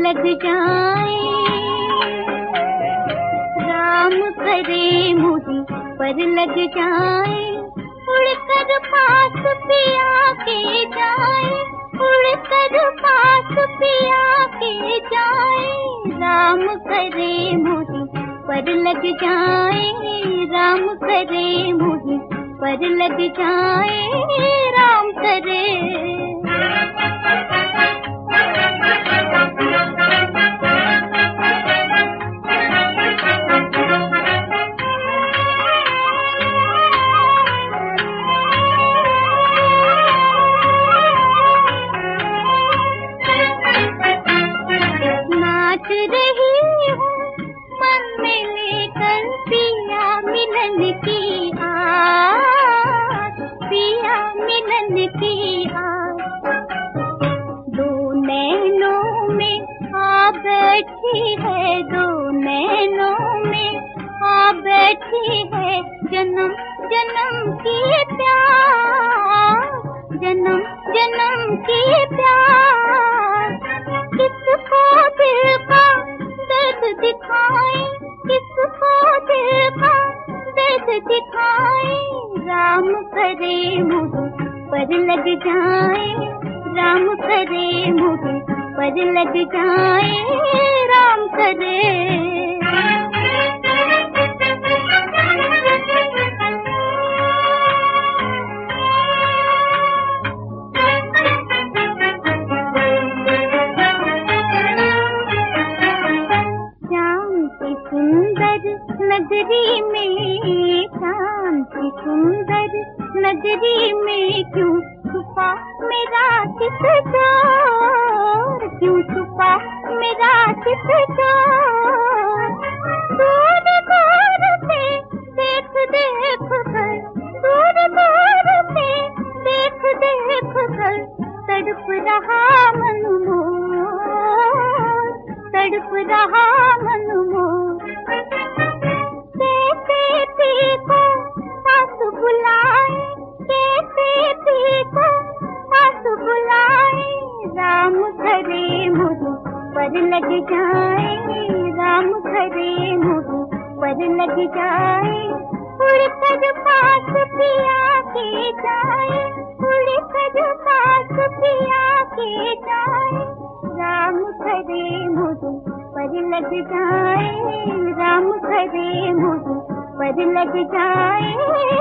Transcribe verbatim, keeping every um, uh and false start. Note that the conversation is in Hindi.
लग जाए, राम करे मुझे पर लग जाए, उड़कर पास पिया के जाए, उड़कर पास पिया के जाए, राम करे मुझे पर लग जाए, राम करे मुझे पर लग जाए, राम करे। नाच रही हूँ मन में लेकर पिया मिलन की आस, पिया मिलन की आस, दो नैनों में आ बैठी है, दो नैनों में आ बैठी है, जन्म जन्म की प्यास, जन्म जन्म की प्यास, किसको दिल का दर्द दिखाए, किसको दिल का दर्द दिखाए, राम करे मुझे पर लग जाए, राम करे मुझे पर लग जाए, राम करे। सुंदर नगरी में, शांति सुंदर नगरी में, क्यों छुपा मेरा किस डोर, क्यों छुपा मेरा किस डोर, दूर दूर से देख देख कर, दूर दूर से देख देख कर, तड़प रहा मन मोर, तड़प रहा मन मोर, कैसे पीको सास बुलाए, कैसे पीको सास बुलाए, राम करे मुझे पर लग जाए, राम करे मुझे पर लग जाए, उड़कर पास पिया के जाए, उड़कर पास पिया के जाए, राम करे मुझे पर लग जाए, राम करे मुझे पर लग जाए।